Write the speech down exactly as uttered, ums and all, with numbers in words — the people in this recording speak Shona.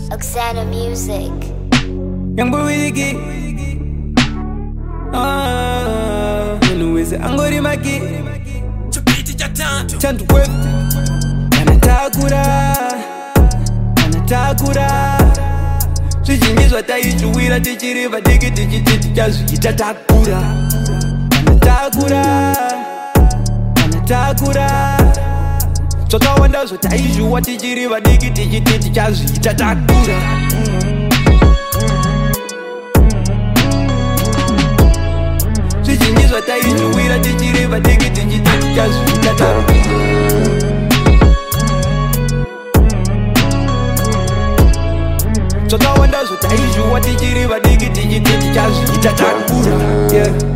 Oksana Music. Young boy with the key. Ah, Louise, Angori Maki. Chupiti cha tatu. Chantu kwetu. Anatakura. Anatakura. Sijingizwa taichuwira tichiriva digi digi digi jazu itatakura. Anatakura. Anatakura. Soka wanda zo taishuwa tichiriva digi digi digi jazu itatakura. Sijingizwa taichuwira tichiriva digi digi digi jazu itatakura. Soka wanda zo taishuwa tichiriva digi digi digi jazu itatakura. Yeah.